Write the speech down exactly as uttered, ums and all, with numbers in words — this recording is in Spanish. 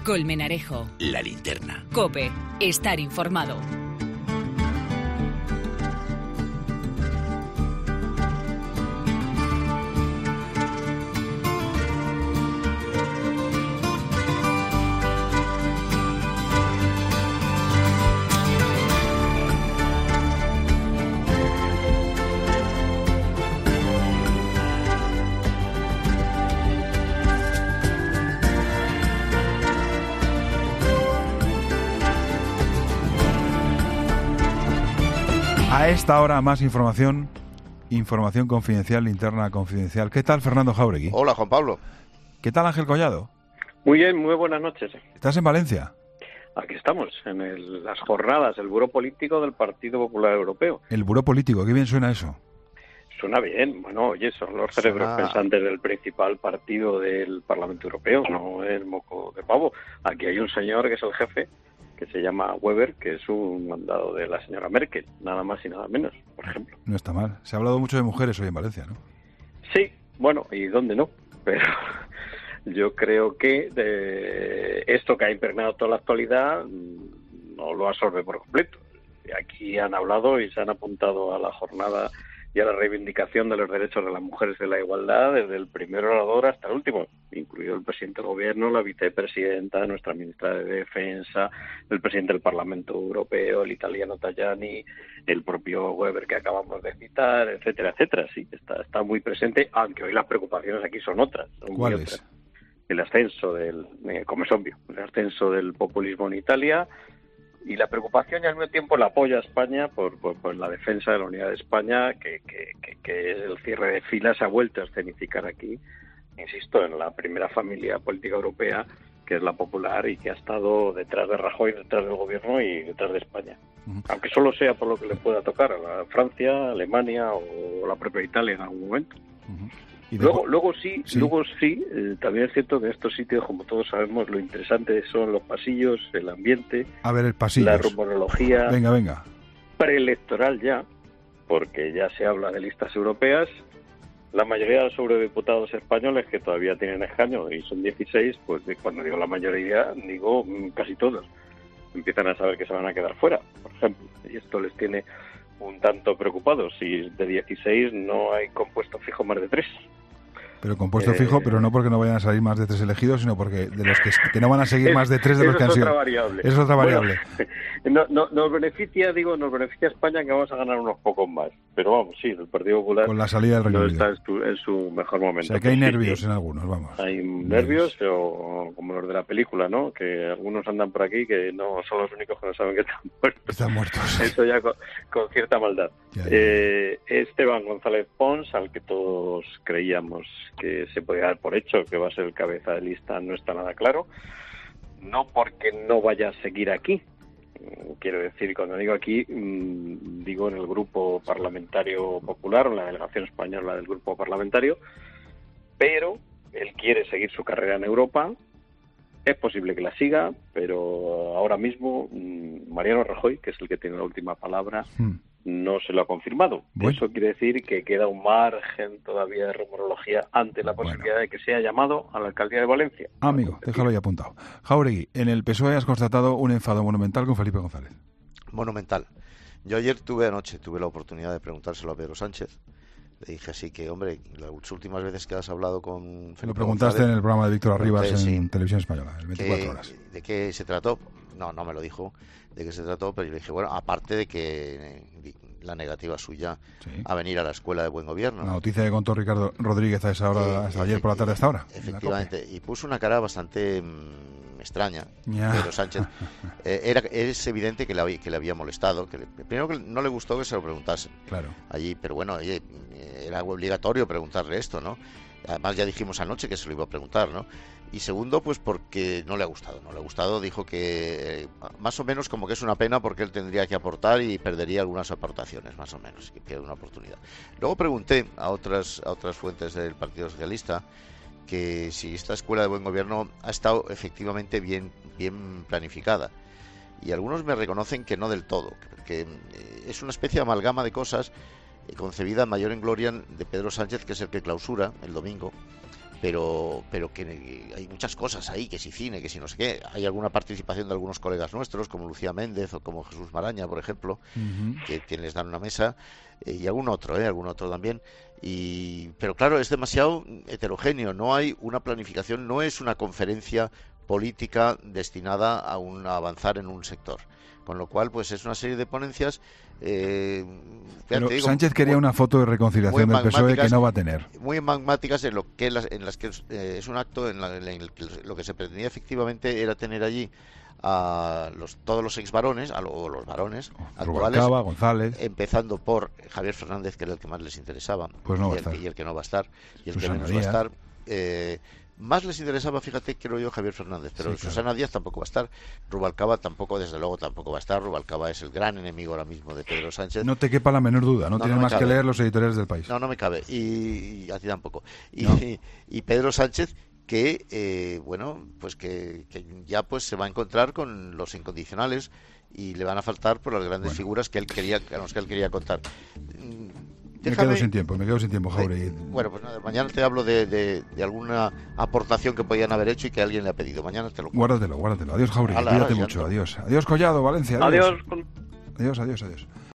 Colmenarejo. La Linterna. COPE. Estar informado. A esta hora más información, información confidencial, linterna confidencial. ¿Qué tal, Fernando Jáuregui? Hola, Juan Pablo. ¿Qué tal, Ángel Collado? Muy bien, muy buenas noches. ¿Estás en Valencia? Aquí estamos, en el, las jornadas, el Buró Político del Partido Popular Europeo. El Buró Político, qué bien suena eso. Suena bien, bueno, oye, son los cerebros Suena... pensantes del principal partido del Parlamento Europeo, no es moco de pavo. Aquí hay un señor que es el jefe, que se llama Weber, que es un mandado de la señora Merkel, nada más y nada menos, por ejemplo. No está mal. Se ha hablado mucho de mujeres hoy en Valencia, ¿no? Sí, bueno, ¿y dónde no? Pero yo creo que de esto que ha impregnado toda la actualidad no lo absorbe por completo. Aquí han hablado y se han apuntado a la jornada y a la reivindicación de los derechos de las mujeres de la igualdad, desde el primer orador hasta el último, incluido el presidente del gobierno, la vicepresidenta, nuestra ministra de Defensa, el presidente del Parlamento Europeo, el italiano Tajani, el propio Weber que acabamos de citar, etcétera, etcétera. Sí, está, está muy presente, aunque hoy las preocupaciones aquí son otras. Son muy ¿Cuáles? otras. El ascenso del, eh, como es obvio, el ascenso del populismo en Italia, y la preocupación y al mismo tiempo el apoyo a España por, por, por la defensa de la unidad de España, que, que, que, que el cierre de filas ha vuelto a escenificar aquí, insisto, en la primera familia política europea, que es la popular y que ha estado detrás de Rajoy, detrás del gobierno y detrás de España. Uh-huh. Aunque solo sea por lo que le pueda tocar a la Francia, Alemania o la propia Italia en algún momento. Uh-huh. Y luego, luego sí, sí, luego sí, eh, también es cierto que en estos sitios, como todos sabemos, lo interesante son los pasillos, el ambiente, a ver, el pasillo, la rumorología, venga, venga, preelectoral ya, porque ya se habla de listas europeas. La mayoría de los eurodiputados españoles que todavía tienen escaño, y son dieciséis, pues cuando digo la mayoría, digo casi todos, empiezan a saber que se van a quedar fuera, por ejemplo, y esto les tiene un tanto preocupados. Si de dieciséis no hay compuesto fijo más de tres. Pero compuesto eh, fijo, pero no porque no vayan a salir más de tres elegidos, sino porque de los que, que no van a seguir es, más de tres de los que han sido. Es otra variable. Es otra variable. Bueno, no, no, nos beneficia, digo, nos beneficia a España que vamos a ganar unos pocos más. Pero vamos, sí, el Partido Popular con la salida del Reino no Unido está en su, en su mejor momento. O sea, que hay pues nervios sí, en algunos, vamos. Hay nervios, o como los de la película, ¿no? Que algunos andan por aquí que no son los únicos que no saben que están muertos. Están muertos. Eso ya con, con cierta maldad. Ya, ya. Eh, Esteban González Pons, al que todos creíamos que se podía dar por hecho que va a ser el cabeza de lista, no está nada claro. No porque no vaya a seguir aquí. Quiero decir, cuando digo aquí, mmm, digo en el Grupo Parlamentario Popular, o en la delegación española del Grupo Parlamentario, pero él quiere seguir su carrera en Europa. Es posible que la siga, pero ahora mismo mmm, Mariano Rajoy, que es el que tiene la última palabra, hmm. no se lo ha confirmado. Bueno. Eso quiere decir que queda un margen todavía de rumorología ante la posibilidad bueno. de que sea llamado a la alcaldía de Valencia. Ah, amigo, déjalo ahí apuntado. Jáuregui, en el P S O E has constatado un enfado monumental con Felipe González. Monumental. Yo ayer tuve anoche, tuve la oportunidad de preguntárselo a Pedro Sánchez. Le dije así que, hombre, las últimas veces que has hablado con Felipe Lo preguntaste González, en el programa de Víctor Arribas en sí, Televisión Española, el veinticuatro que, horas. ¿De qué se trató? No, no me lo dijo de qué se trató, pero yo le dije, bueno, aparte de que eh, la negativa suya sí. a venir a la Escuela de Buen Gobierno. La noticia que contó Ricardo Rodríguez a esa hora, eh, hasta ayer por la tarde hasta ahora. Efectivamente, y puso una cara bastante mmm, extraña, ya. Pedro Sánchez. eh, era, es evidente que le, había, que le había molestado, que le, primero que no le gustó que se lo preguntasen claro. allí, pero bueno, oye, era obligatorio preguntarle esto, ¿no? Además ya dijimos anoche que se lo iba a preguntar, ¿no? Y segundo, pues porque no le ha gustado, no le ha gustado, dijo que eh, más o menos como que es una pena porque él tendría que aportar y perdería algunas aportaciones, más o menos, que pierde una oportunidad. Luego pregunté a otras, a otras fuentes del Partido Socialista que si esta Escuela de Buen Gobierno ha estado efectivamente bien, bien planificada. Y algunos me reconocen que no del todo, que eh, es una especie de amalgama de cosas eh, concebida en mayor en gloria de Pedro Sánchez, que es el que clausura el domingo, pero pero que hay muchas cosas ahí, que si cine, que si no sé qué. Hay alguna participación de algunos colegas nuestros, como Lucía Méndez o como Jesús Maraña, por ejemplo, uh-huh. que, que les dan una mesa, eh, y algún otro, eh, algún otro también. Y pero claro, es demasiado heterogéneo, no hay una planificación, no es una conferencia política destinada a, un, a avanzar en un sector. Con lo cual, pues es una serie de ponencias. Eh, Pero digo, Sánchez quería muy, una foto de reconciliación del P S O E que no va a tener. Muy magmáticas en, lo que las, en las que eh, es un acto en, la, en el que lo que se pretendía efectivamente era tener allí a los, todos los ex varones, a lo, los varones actuales, Rubalcaba, González, empezando por Javier Fernández, que era el que más les interesaba, pues no va y, a estar. El, y el que no va a estar, y el Susana que menos Díaz. va a estar. Eh, Más les interesaba, fíjate, creo yo, Javier Fernández, pero sí, claro. Susana Díaz tampoco va a estar, Rubalcaba tampoco, desde luego tampoco va a estar. Rubalcaba es el gran enemigo ahora mismo de Pedro Sánchez. No te quepa la menor duda, no, no tienes no más cabe. que leer los editoriales del País. No, no me cabe, y, y a ti tampoco. Y, no. y, y Pedro Sánchez, que, eh, bueno, pues que, que ya pues se va a encontrar con los incondicionales y le van a faltar por las grandes bueno. figuras que él quería, a los que él quería contar. Déjame, me quedo sin tiempo, me quedo sin tiempo, Jauregui. Bueno, pues nada, mañana te hablo de, de, de alguna aportación que podían haber hecho y que alguien le ha pedido. Mañana te lo cuento. Guárdatelo, guárdatelo. Adiós, Jauregui, cuídate mucho. Adiós. Adiós, Collado, Valencia. Adiós. Adiós. Adiós, adiós, adiós.